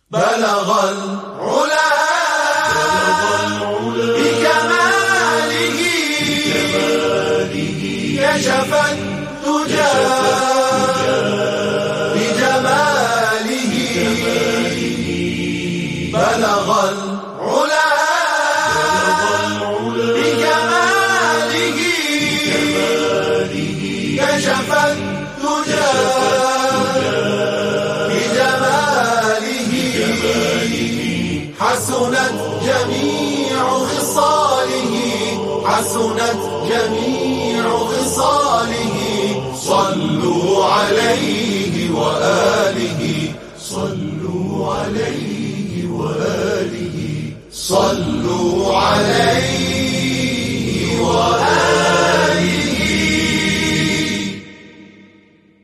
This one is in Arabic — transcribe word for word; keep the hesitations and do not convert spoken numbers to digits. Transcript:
بلغ العلا بكماله كشف الدجى بجماله بلغ العلا بكماله كشف الدجى حسنت جميع خصاله حسنت جميع خصاله صلوا عليه وآله صلوا عليه وآله صلوا عليه وآله